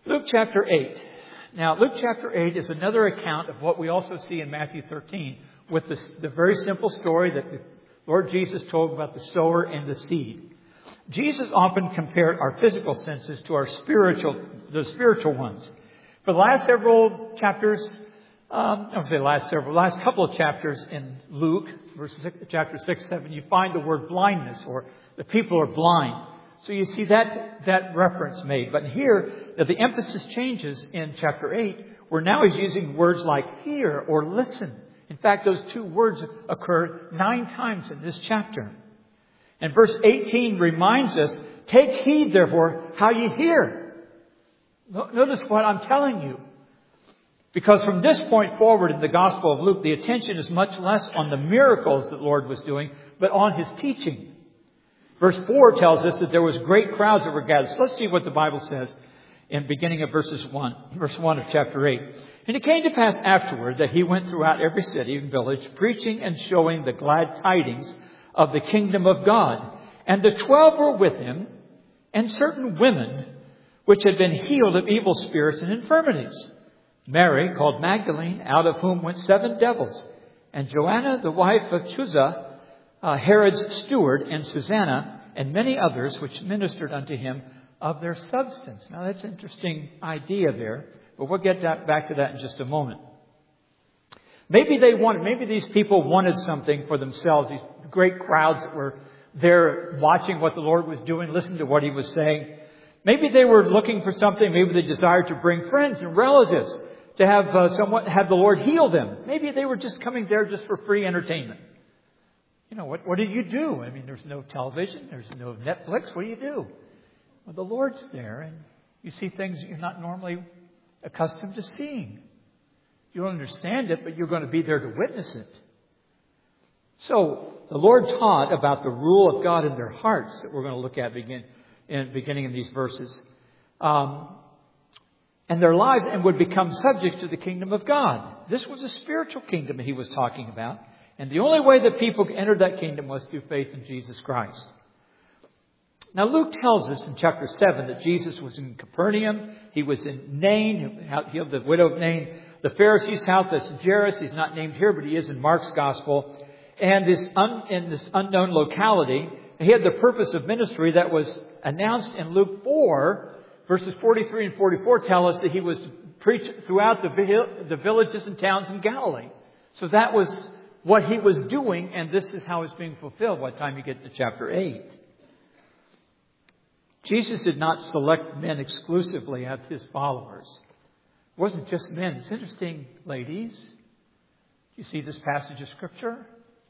Luke chapter 8. Now, Luke chapter 8 is another account of what we also see in Matthew 13 with the very simple story that the Lord Jesus told about the sower and the seed. Jesus often compared our physical senses to the spiritual ones. For the last several chapters, last couple of chapters in Luke, chapter 6, 7, you find the word blindness, or the people are blind. So you see that reference made. But here, the emphasis changes in chapter 8, where now he's using words like hear or listen. In fact, those two words occur 9 times in this chapter. And verse 18 reminds us, take heed, therefore, how you hear. Notice what I'm telling you. Because from this point forward in the Gospel of Luke, the attention is much less on the miracles that the Lord was doing, but on His teaching. Verse 4 tells us that there was great crowds that were gathered. So let's see what the Bible says in beginning of verse 1 of chapter 8. And it came to pass afterward that He went throughout every city and village, preaching and showing the glad tidings of the kingdom of God. And the 12 were with Him, and certain women which had been healed of evil spirits and infirmities. Mary, called Magdalene, out of whom went 7 devils, and Joanna, the wife of Chuza, Herod's steward, and Susanna, and many others which ministered unto Him of their substance. Now that's an interesting idea there, but we'll get back to that in just a moment. Maybe these people wanted something for themselves, these great crowds that were there watching what the Lord was doing, listening to what He was saying. Maybe they were looking for something. Maybe they desired to bring friends and relatives to have the Lord heal them. Maybe they were just coming there just for free entertainment. You know, what do you do? I mean, there's no television. There's no Netflix. What do you do? Well, the Lord's there, and you see things you're not normally accustomed to seeing. You don't understand it, but you're going to be there to witness it. So, the Lord taught about the rule of God in their hearts that we're going to look at beginning in these verses. And their lives, and would become subject to the kingdom of God. This was a spiritual kingdom He was talking about. And the only way that people entered that kingdom was through faith in Jesus Christ. Now Luke tells us in chapter 7 that Jesus was in Capernaum. He was in Nain, healed the widow of Nain. The Pharisee's house, that's Jairus. He's not named here, but he is in Mark's Gospel. And in this unknown locality, he had the purpose of ministry that was announced in Luke 4. Verses 43 and 44 tell us that He was to preach throughout the villages and towns in Galilee. So that was what He was doing, and this is how it's being fulfilled by the time you get to chapter 8. Jesus did not select men exclusively as His followers. It wasn't just men. It's interesting, ladies. You see this passage of Scripture?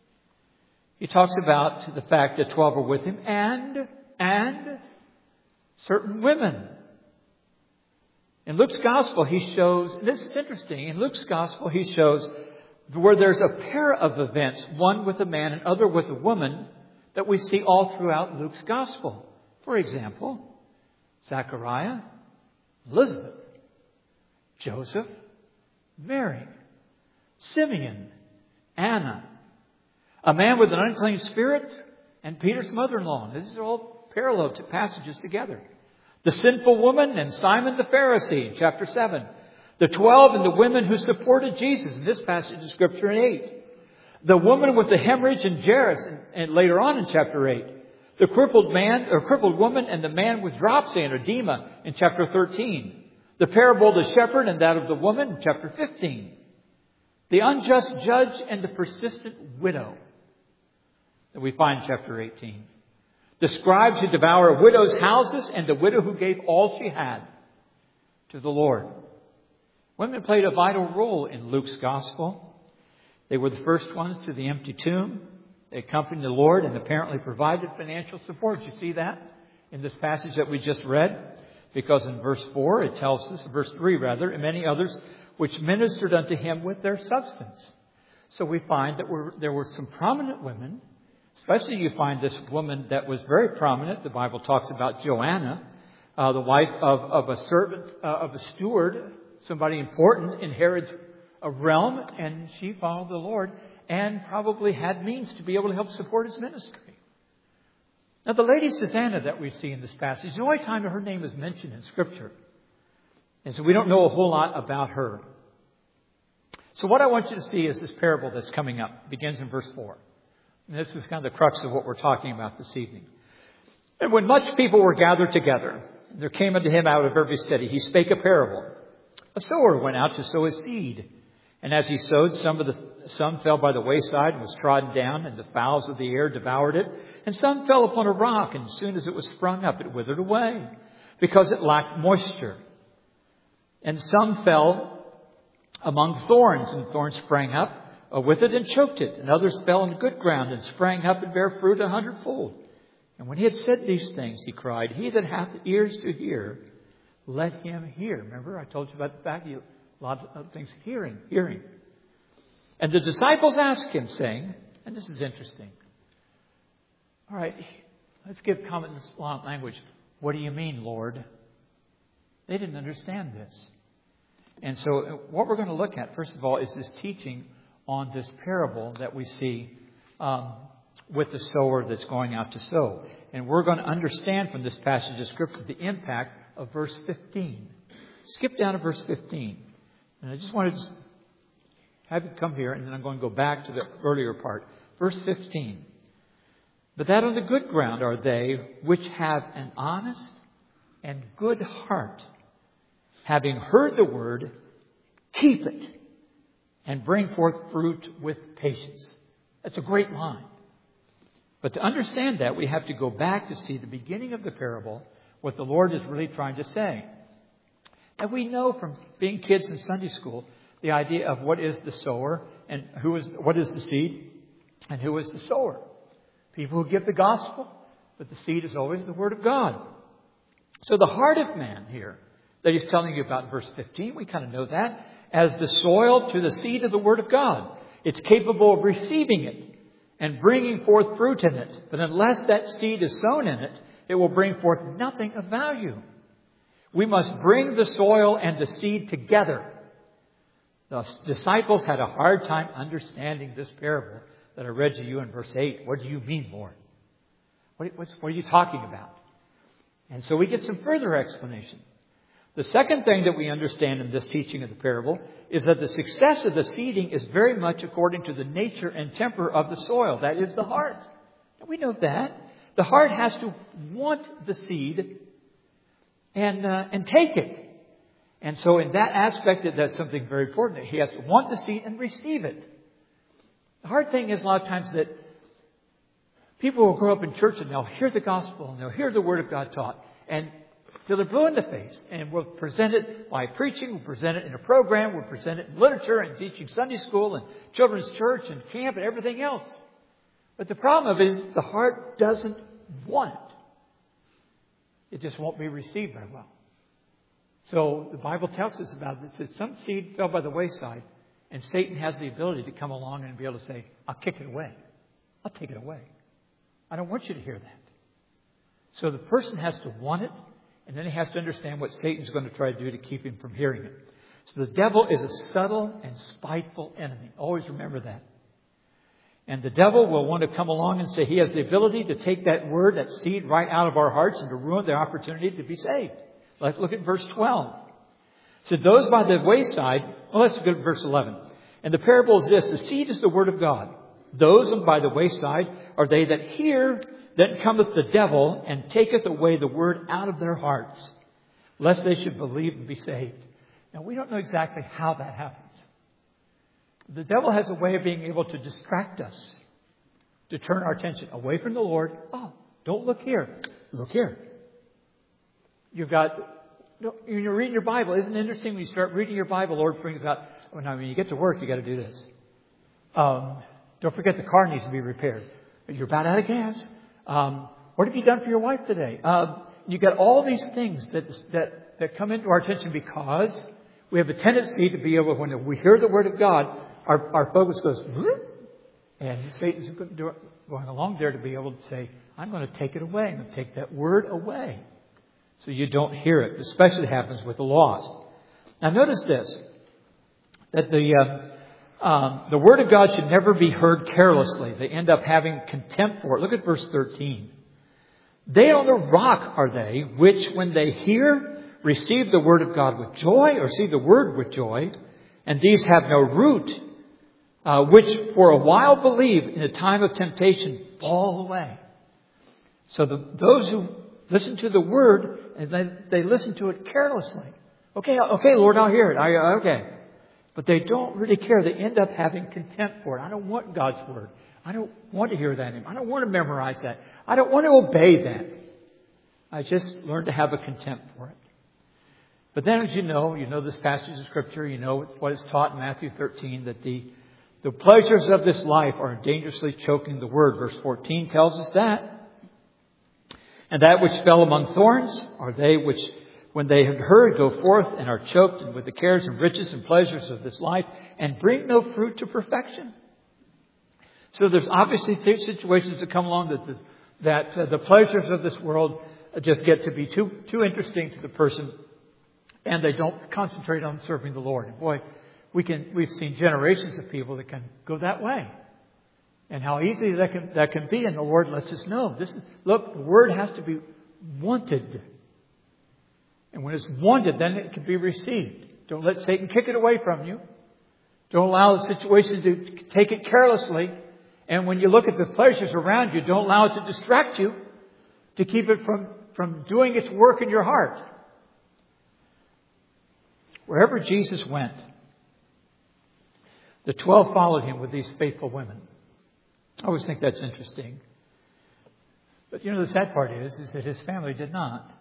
He talks about the fact that 12 were with Him and certain women. In Luke's Gospel, he shows, this is interesting, in Luke's Gospel, he shows where there's a pair of events, one with a man and other with a woman, that we see all throughout Luke's Gospel. For example, Zechariah, Elizabeth, Joseph, Mary, Simeon, Anna, a man with an unclean spirit, and Peter's mother-in-law. These are all parallel passages together. The sinful woman and Simon the Pharisee in chapter 7. The 12 and the women who supported Jesus in this passage of Scripture in 8. The woman with the hemorrhage in Jairus and later on in chapter 8. The crippled woman and the man with dropsy and edema in chapter 13. The parable of the shepherd and that of the woman in chapter 15. The unjust judge and the persistent widow that we find in chapter 18. The scribes who devour widows' houses and the widow who gave all she had to the Lord. Women played a vital role in Luke's Gospel. They were the first ones to the empty tomb. They accompanied the Lord and apparently provided financial support. You see that in this passage that we just read? Because in verse 4 it tells us, verse 3 rather, and many others which ministered unto Him with their substance. So we find that there were some prominent women. Especially you find this woman that was very prominent. The Bible talks about Joanna, the wife of a servant, of a steward, somebody important in Herod's realm. And she followed the Lord and probably had means to be able to help support His ministry. Now the lady Susanna that we see in this passage, the only time her name is mentioned in Scripture. And so we don't know a whole lot about her. So what I want you to see is this parable that's coming up. It begins in verse 4. And this is kind of the crux of what we're talking about this evening. And when much people were gathered together, there came unto him out of every city, he spake a parable. A sower went out to sow his seed. And as he sowed, some fell by the wayside and was trodden down, and the fowls of the air devoured it. And some fell upon a rock, and as soon as it was sprung up, it withered away, because it lacked moisture. And some fell among thorns, and thorns sprang up with it and choked it. And others fell in good ground and sprang up and bare fruit 100-fold. And when he had said these things, he cried, He that hath ears to hear, let him hear. Remember, I told you about the fact a lot of things, hearing. And the disciples asked him, saying, and this is interesting. All right, let's give common language. What do you mean, Lord? They didn't understand this. And so what we're going to look at, first of all, is this teaching on this parable that we see with the sower that's going out to sow. And we're going to understand from this passage of Scripture the impact of verse 15. Skip down to verse 15. And I just wanted to have you come here, and then I'm going to go back to the earlier part. Verse 15. But that on the good ground are they which have an honest and good heart, having heard the word, keep it, and bring forth fruit with patience. That's a great line. But to understand that, we have to go back to see the beginning of the parable, what the Lord is really trying to say. And we know from being kids in Sunday school, the idea of what is the sower and what is the seed and who is the sower. People who give the gospel, but the seed is always the word of God. So the heart of man here that he's telling you about in verse 15, we kind of know that as the soil to the seed of the word of God. It's capable of receiving it and bringing forth fruit in it. But unless that seed is sown in it, it will bring forth nothing of value. We must bring the soil and the seed together. The disciples had a hard time understanding this parable that I read to you in verse 8. What do you mean, Lord? What are you talking about? And so we get some further explanation. The second thing that we understand in this teaching of the parable is that the success of the seeding is very much according to the nature and temper of the soil. That is the heart. And we know that. The heart has to want the seed and take it. And so in that aspect, that's something very important. He has to want the seed and receive it. The hard thing is a lot of times that people will grow up in church and they'll hear the gospel and they'll hear the word of God taught. And till they're blue in the face. And we'll present it by preaching. We'll present it in a program. We'll present it in literature and teaching Sunday school and children's church and camp and everything else. But the problem of it is the heart doesn't want it. It just won't be received very well. So the Bible tells us about this. That some seed fell by the wayside. And Satan has the ability to come along and be able to say, I'll kick it away. I'll take it away. I don't want you to hear that. So the person has to want it. And then he has to understand what Satan's going to try to do to keep him from hearing it. So the devil is a subtle and spiteful enemy. Always remember that. And the devil will want to come along and say he has the ability to take that word, that seed right out of our hearts and to ruin the opportunity to be saved. Let's look at verse 12. So those by the wayside, well, let's go to verse 11. And the parable is this: the seed is the word of God. Those by the wayside are they that hear, then cometh the devil and taketh away the word out of their hearts, lest they should believe and be saved. Now, we don't know exactly how that happens. The devil has a way of being able to distract us, to turn our attention away from the Lord. Oh, don't look here. Look here. When you're reading your Bible, isn't it interesting when you start reading your Bible, the Lord brings out, oh, now when you get to work, you got to do this. Don't forget the car needs to be repaired. You're about out of gas. What have you done for your wife today? You got all these things that come into our attention because we have a tendency to be able, when we hear the word of God, our focus goes, and Satan's going along there to be able to say, I'm going to take it away. I'm going to take that word away. So you don't hear it. Especially happens with the lost. Now notice this, that the word of God should never be heard carelessly. They end up having contempt for it. Look at verse 13. They on the rock are they, which when they hear, receive the word of God with joy, or receive the word with joy, and these have no root, which for a while believe, in a time of temptation fall away. So those who listen to the word, and they listen to it carelessly. Okay, Lord, I'll hear it. Okay. But they don't really care. They end up having contempt for it. I don't want God's word. I don't want to hear that anymore. I don't want to memorize that. I don't want to obey that. I just learned to have a contempt for it. But then, as you know this passage of Scripture, you know what is taught in Matthew 13, that the pleasures of this life are dangerously choking the word. Verse 14 tells us that. And that which fell among thorns are they which, when they have heard, go forth and are choked with the cares and riches and pleasures of this life and bring no fruit to perfection. So there's obviously situations that come along that the pleasures of this world just get to be too interesting to the person, and they don't concentrate on serving the Lord. And boy, we've seen generations of people that can go that way, and how easy that can be. And the Lord lets us know look, the word has to be wanted, and when it's wanted, then it can be received. Don't let Satan kick it away from you. Don't allow the situation to take it carelessly. And when you look at the pleasures around you, don't allow it to distract you, to keep it from doing its work in your heart. Wherever Jesus went, the 12 followed him with these faithful women. I always think that's interesting. But the sad part is that his family did not.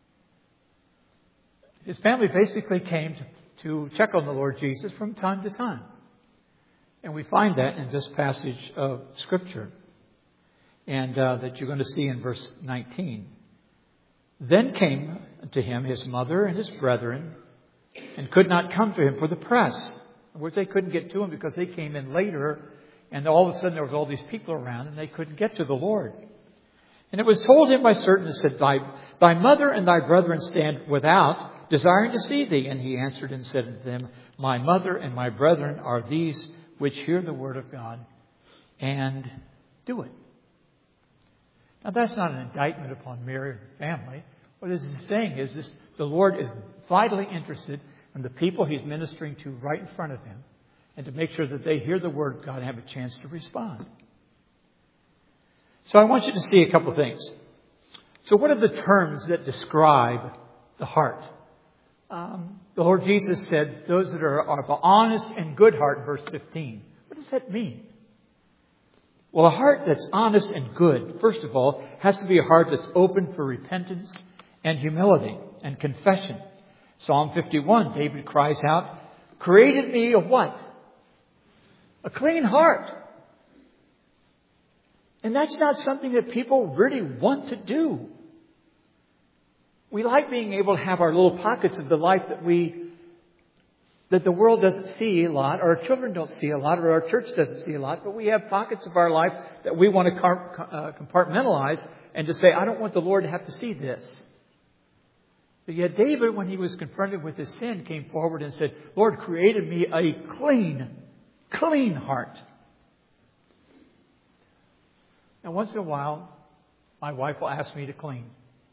His family basically came to check on the Lord Jesus from time to time. And we find that in this passage of Scripture. And that you're going to see in verse 19. Then came to him his mother and his brethren, and could not come to him for the press. In other words, they couldn't get to him because they came in later, and all of a sudden there was all these people around, and they couldn't get to the Lord. And it was told him by certain that said, Thy mother and thy brethren stand without, desiring to see thee. And he answered and said to them, My mother and my brethren are these which hear the word of God and do it. Now that's not an indictment upon Mary and her family. What this is saying is the Lord is vitally interested in the people He's ministering to right in front of Him, and to make sure that they hear the word of God and have a chance to respond. So I want you to see a couple of things. So what are the terms that describe the heart? The Lord Jesus said, those that are of an honest and good heart, verse 15. What does that mean? Well, a heart that's honest and good, first of all, has to be a heart that's open for repentance and humility and confession. Psalm 51, David cries out, Created me a what? A clean heart. And that's not something that people really want to do. We like being able to have our little pockets of the life that the world doesn't see a lot, or our children don't see a lot, or our church doesn't see a lot, but we have pockets of our life that we want to compartmentalize and to say, I don't want the Lord to have to see this. But yet David, when he was confronted with his sin, came forward and said, Lord, created me a clean heart. Now, once in a while, my wife will ask me to clean.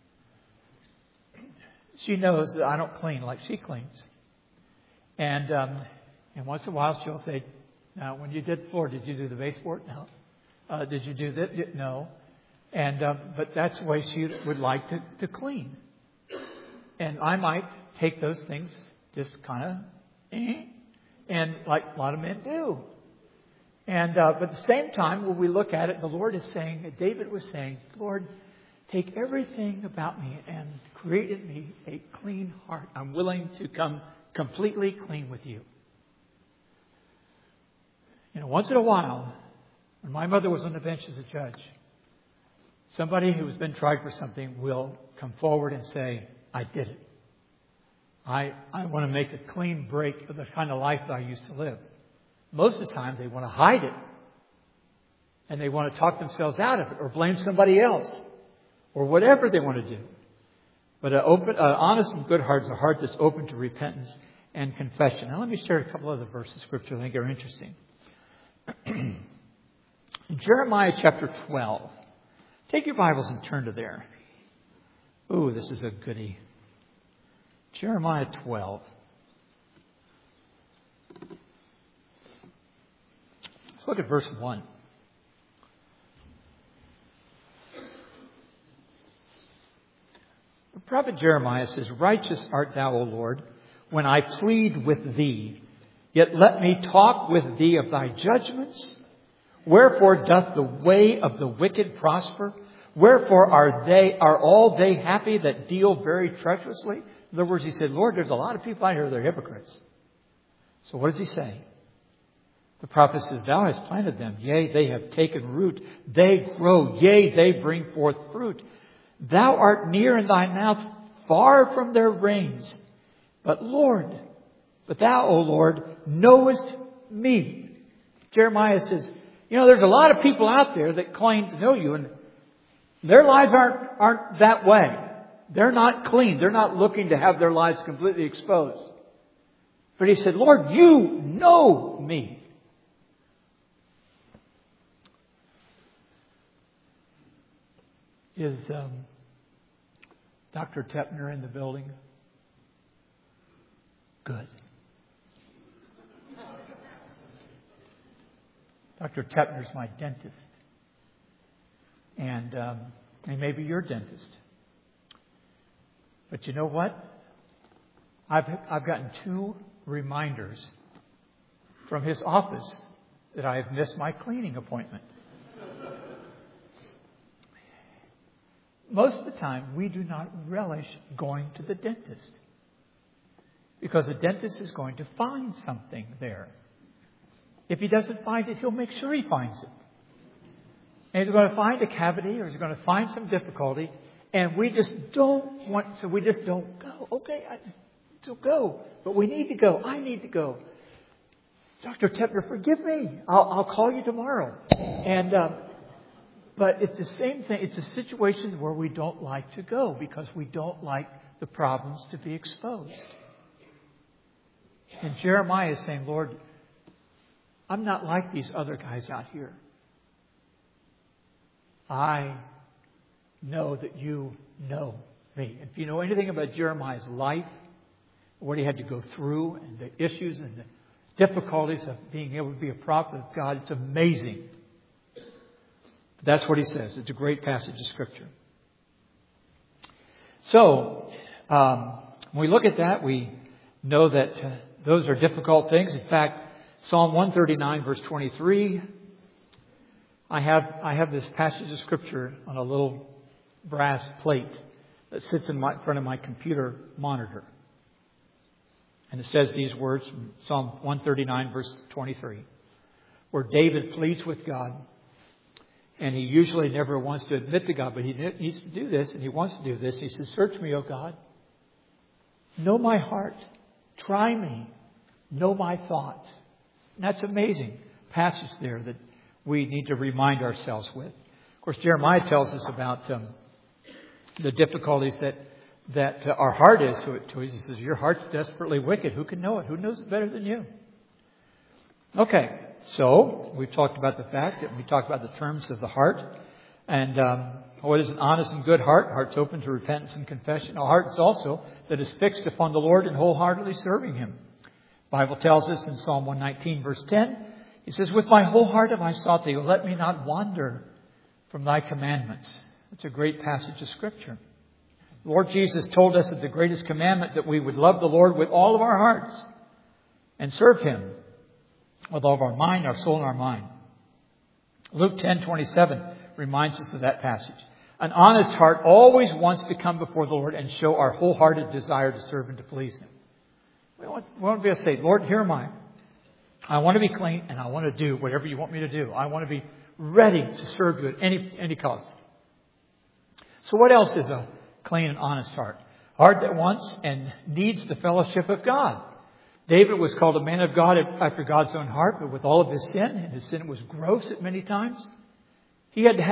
She knows that I don't clean like she cleans. And once in a while she'll say, now, when you did the floor, did you do the baseboard? No. Did you do that? No. But that's the way she would like to clean. And I might take those things just kind of, and like a lot of men do. But at the same time, when we look at it, the Lord is saying, David was saying, Lord, take everything about me and create in me a clean heart. I'm willing to come completely clean with you. Once in a while, when my mother was on the bench as a judge, somebody who has been tried for something will come forward and say, I did it. I want to make a clean break of the kind of life that I used to live. Most of the time, they want to hide it. And they want to talk themselves out of it or blame somebody else or whatever they want to do. But an honest and good heart is a heart that's open to repentance and confession. Now, let me share a couple other verses of Scripture I think are interesting. In Jeremiah chapter 12. Take your Bibles and turn to there. Ooh, this is a goodie. Jeremiah 12. Let's look at verse 1. The prophet Jeremiah says, "Righteous art thou, O Lord, when I plead with thee. Yet let me talk with thee of thy judgments. Wherefore doth the way of the wicked prosper? Wherefore are all they happy that deal very treacherously?" In other words, he said, Lord, there's a lot of people out here that are hypocrites. So what does he say? The prophet says, "Thou hast planted them. Yea, they have taken root. They grow. Yea, they bring forth fruit. Thou art near in thy mouth, far from their reins. But thou, O Lord, knowest me." Jeremiah says, there's a lot of people out there that claim to know you, and their lives aren't that way. They're not clean. They're not looking to have their lives completely exposed. But he said, Lord, you know me. Is Dr. Tepner in the building? Good. Dr. Tepner's my dentist. And he may be your dentist. But you know what? I've gotten 2 reminders from his office that I have missed my cleaning appointment. Most of the time, we do not relish going to the dentist, because the dentist is going to find something there. If he doesn't find it, he'll make sure he finds it. And he's going to find a cavity, or he's going to find some difficulty, and we just don't want, so we just don't go. Okay, I just don't go. But we need to go. I need to go. Dr. Tepner, forgive me. I'll call you tomorrow. And but it's the same thing. It's a situation where we don't like to go because we don't like the problems to be exposed. And Jeremiah is saying, Lord, I'm not like these other guys out here. I know that you know me. If you know anything about Jeremiah's life, what he had to go through, and the issues and the difficulties of being able to be a prophet of God, it's amazing. That's what he says. It's a great passage of Scripture. So, when we look at that, we know that those are difficult things. In fact, Psalm 139, verse 23, I have this passage of Scripture on a little brass plate that sits in front of my computer monitor. And it says these words from Psalm 139, verse 23, where David pleads with God. And he usually never wants to admit to God, but he needs to do this, and he wants to do this. He says, "Search me, O God. Know my heart. Try me. Know my thoughts." And that's an amazing passage there that we need to remind ourselves with. Of course, Jeremiah tells us about the difficulties that our heart is to it. He says, "Your heart's desperately wicked. Who can know it? Who knows it better than you?" Okay. So, we've talked about the fact that we talked about the terms of the heart. And what is an honest and good heart? A heart's open to repentance and confession. A heart is also that is fixed upon the Lord and wholeheartedly serving Him. The Bible tells us in Psalm 119, verse 10, He says, "With my whole heart have I sought Thee. Let me not wander from Thy commandments." It's a great passage of Scripture. The Lord Jesus told us that the greatest commandment that we would love the Lord with all of our hearts and serve Him with all of our mind, our soul, and our mind. Luke 10:27 reminds us of that passage. An honest heart always wants to come before the Lord and show our wholehearted desire to serve and to please Him. We want to be able to say, "Lord, here am I. I want to be clean, and I want to do whatever you want me to do. I want to be ready to serve you at any cost." So what else is a clean and honest heart? A heart that wants and needs the fellowship of God. David was called a man of God after God's own heart, but with all of his sin, and his sin was gross at many times, he had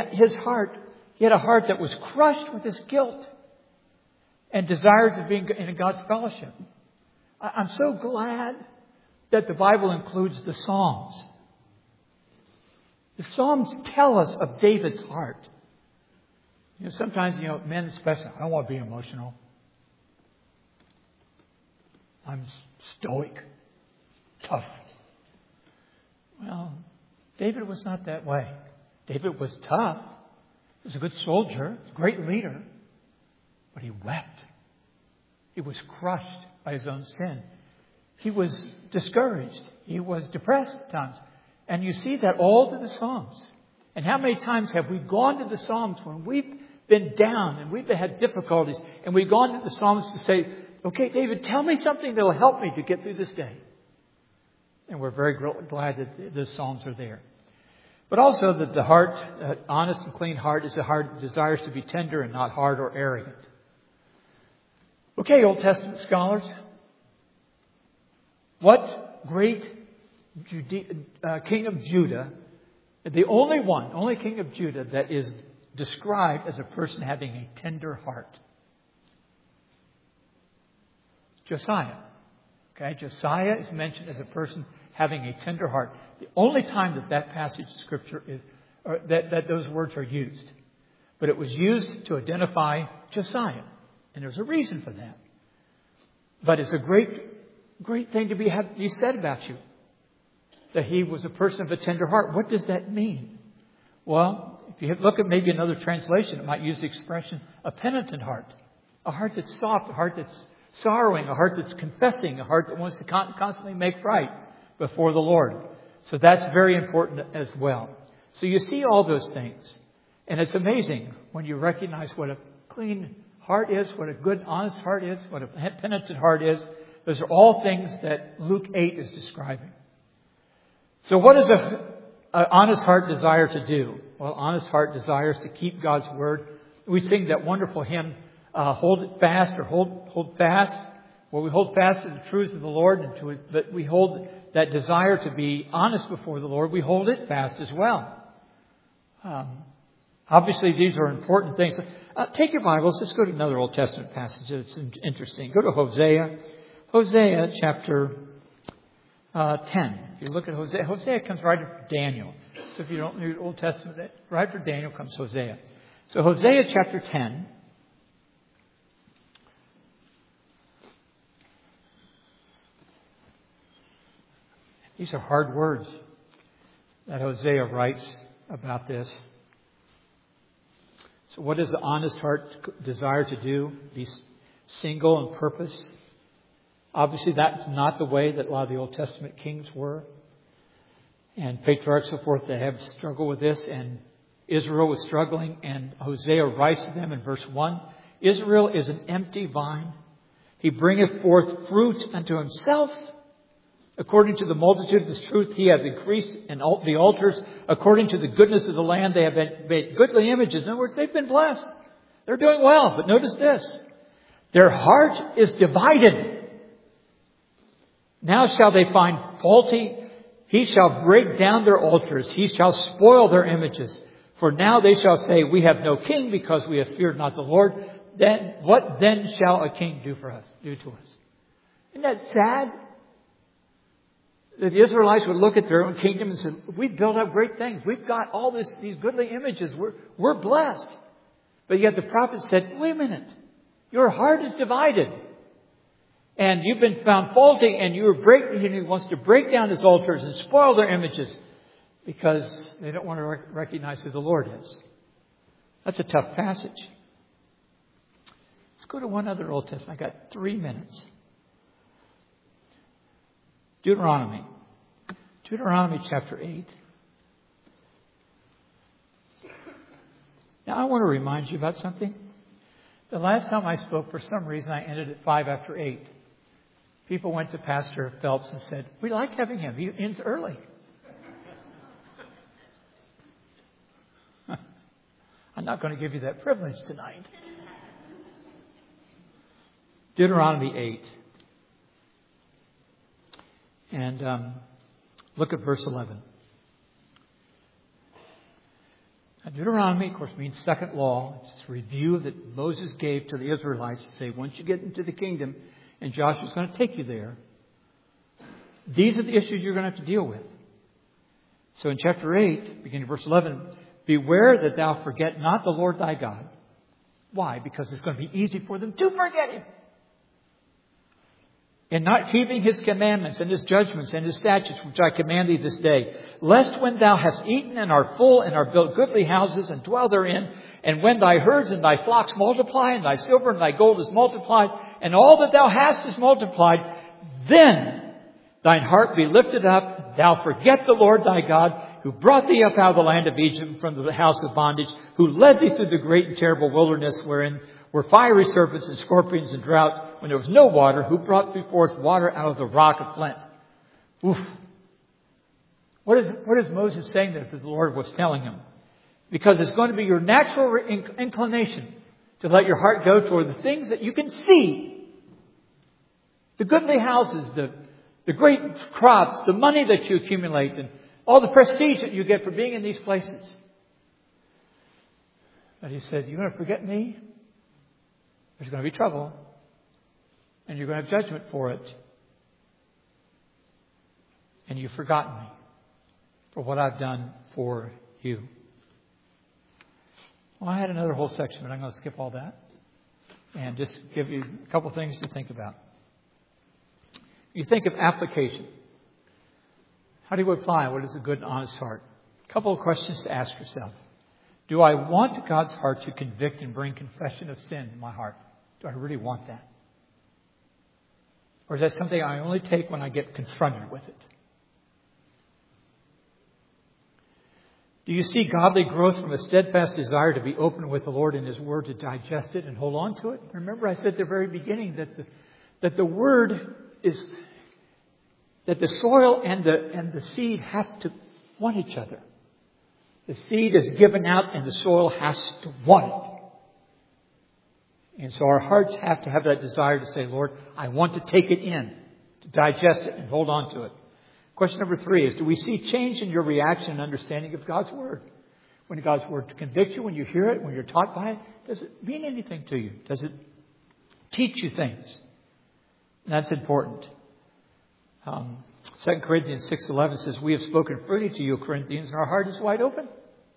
a heart that was crushed with his guilt and desires of being in God's fellowship. I'm so glad that the Bible includes the Psalms. The Psalms tell us of David's heart. Sometimes, men especially, I don't want to be emotional. I'm stoic, tough. Well, David was not that way. David was tough. He was a good soldier, a great leader. But he wept. He was crushed by his own sin. He was discouraged. He was depressed at times. And you see that all through the Psalms. And how many times have we gone to the Psalms when we've been down and we've had difficulties, and we've gone to the Psalms to say, okay, David, tell me something that will help me to get through this day. And we're very glad that the Psalms are there. But also that the heart, honest and clean heart, is a heart that desires to be tender and not hard or arrogant. Okay, Old Testament scholars, what great king of Judah, the only king of Judah that is described as a person having a tender heart? Josiah. Okay, Josiah is mentioned as a person having a tender heart. The only time that passage of Scripture is, or that those words are used. But it was used to identify Josiah. And there's a reason for that. But it's a great thing to be said about you. That he was a person of a tender heart. What does that mean? Well, if you look at maybe another translation, it might use the expression a penitent heart. A heart that's soft, a heart that's sorrowing, a heart that's confessing, a heart that wants to constantly make right before the Lord. So that's very important as well. So you see all those things. And it's amazing when you recognize what a clean heart is, what a good, honest heart is, what a penitent heart is. Those are all things that Luke 8 is describing. So what does an honest heart desire to do? Well, honest heart desires to keep God's word. We sing that wonderful hymn, hold it fast, or hold fast. Well, we hold fast to the truths of the Lord, but we hold that desire to be honest before the Lord. We hold it fast as well. Obviously, these are important things. Take your Bibles. Let's go to another Old Testament passage that's interesting. Go to Hosea. Hosea chapter 10. If you look at Hosea, Hosea comes right after Daniel. So if you don't read Old Testament, right after Daniel comes Hosea. So Hosea chapter 10. These are hard words that Hosea writes about this. So what does the honest heart desire to do? Be single in purpose. Obviously, that's not the way that a lot of the Old Testament kings were. And patriarchs, so forth, they have struggled with this. And Israel was struggling. And Hosea writes to them in verse 1, Israel is an empty vine. He bringeth forth fruit unto himself. According to the multitude of his truth, he hath increased in the altars. According to the goodness of the land, they have made goodly images. In other words, they've been blessed. They're doing well. But notice this. Their heart is divided. Now shall they find faulty. He shall break down their altars. He shall spoil their images. For now they shall say, we have no king because we have feared not the Lord. Then what then shall a king do to us? Isn't that sad? That the Israelites would look at their own kingdom and say, we've built up great things. We've got all these goodly images. We're blessed. But yet the prophet said, wait a minute. Your heart is divided. And you've been found faulty, and he wants to break down his altars and spoil their images because they don't want to recognize who the Lord is. That's a tough passage. Let's go to one other Old Testament. I got 3 minutes. Deuteronomy chapter 8. Now I want to remind you about something. The last time I spoke, for some reason, I ended at 5 after 8. People went to Pastor Phelps and said, we like having him. He ends early. I'm not going to give you that privilege tonight. Deuteronomy 8. And look at verse 11. Now, Deuteronomy, of course, means second law. It's a review that Moses gave to the Israelites to say, once you get into the kingdom, and Joshua's going to take you there, these are the issues you're going to have to deal with. So in chapter 8, beginning verse 11, beware that thou forget not the Lord thy God. Why? Because it's going to be easy for them to forget him. in not keeping His commandments and His judgments and His statutes, which I command thee this day, lest when thou hast eaten and art full and art built goodly houses and dwell therein, and when thy herds and thy flocks multiply, and thy silver and thy gold is multiplied, and all that thou hast is multiplied, then thine heart be lifted up, thou forget the Lord thy God, who brought thee up out of the land of Egypt from the house of bondage, who led thee through the great and terrible wilderness, wherein were fiery serpents and scorpions and drought, when there was no water, who brought thee forth water out of the rock of flint. Oof. What is Moses saying there that the Lord was telling him? Because it's going to be your natural inclination to let your heart go toward the things that you can see. The goodly houses, the great crops, the money that you accumulate, and all the prestige that you get for being in these places. But He said, you're going to forget me? There's going to be trouble. And you're going to have judgment for it. And you've forgotten me for what I've done for you. Well, I had another whole section, but I'm going to skip all that and just give you a couple things to think about. You think of application. How do you apply what is a good and honest heart? A couple of questions to ask yourself. Do I want God's heart to convict and bring confession of sin in my heart? Do I really want that? Or is that something I only take when I get confronted with it? Do you see godly growth from a steadfast desire to be open with the Lord in His Word, to digest it and hold on to it? Remember I said at the very beginning that the Word is, that the soil and the seed have to want each other. The seed is given out and the soil has to want it. And so our hearts have to have that desire to say, Lord, I want to take it in, to digest it and hold on to it. Question number 3 is, do we see change in your reaction and understanding of God's Word? When God's Word convicts you, when you hear it, when you're taught by it, does it mean anything to you? Does it teach you things? And that's important. 2 Corinthians 6:11 says, we have spoken freely to you, Corinthians, and our heart is wide open.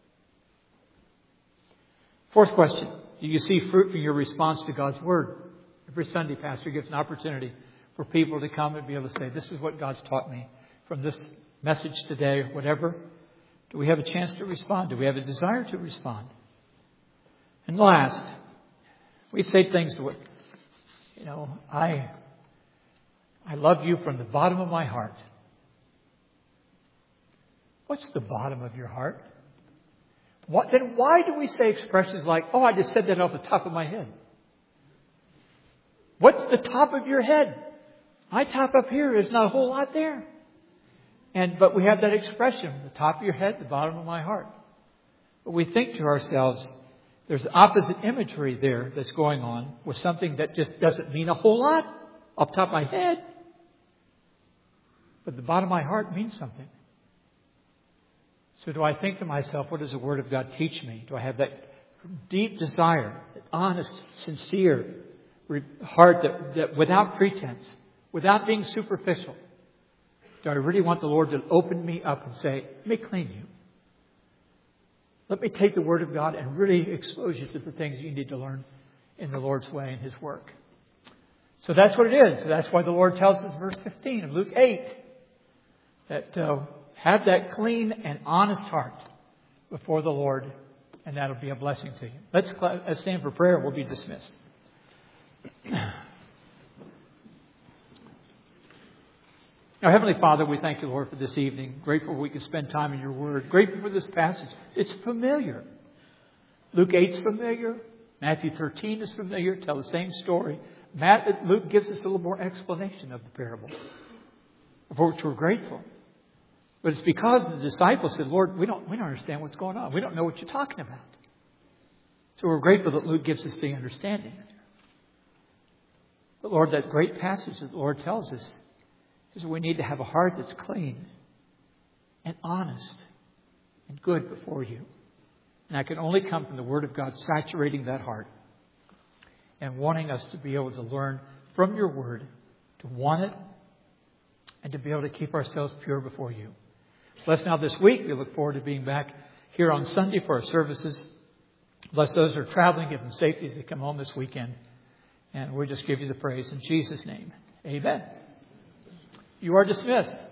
4th question, do you see fruit from your response to God's Word? Every Sunday, Pastor gives an opportunity for people to come and be able to say, this is what God's taught me from this message today, or whatever. Do we have a chance to respond? Do we have a desire to respond? And last, we say things to it. I love you from the bottom of my heart. What's the bottom of your heart? Then why do we say expressions like, oh, I just said that off the top of my head? What's the top of your head? My top up here is not a whole lot there. But we have that expression, the top of your head, the bottom of my heart. But we think to ourselves, there's opposite imagery there that's going on with something that just doesn't mean a whole lot up top of my head. But the bottom of my heart means something. So do I think to myself, what does the Word of God teach me? Do I have that deep desire, that honest, sincere heart that without pretense, without being superficial? Do I really want the Lord to open me up and say, let me clean you? Let me take the Word of God and really expose you to the things you need to learn in the Lord's way and His work. So that's what it is. That's why the Lord tells us in verse 15 of Luke 8 that have that clean and honest heart before the Lord, and that'll be a blessing to you. Let's stand for prayer. We'll be dismissed. Now, Heavenly Father, we thank you, Lord, for this evening. Grateful we can spend time in your Word. Grateful for this passage. It's familiar. Luke 8's familiar. Matthew 13 is familiar. Tell the same story. Luke gives us a little more explanation of the parable, for which we're grateful. But it's because the disciples said, Lord, we don't understand what's going on. We don't know what you're talking about. So we're grateful that Luke gives us the understanding. But Lord, that great passage that the Lord tells us is we need to have a heart that's clean and honest and good before you. And that can only come from the Word of God saturating that heart and wanting us to be able to learn from your Word, to want it, and to be able to keep ourselves pure before you. Bless now this week. We look forward to being back here on Sunday for our services. Bless those who are traveling. Give them safety as they come home this weekend. And we just give you the praise in Jesus' name. Amen. You are dismissed.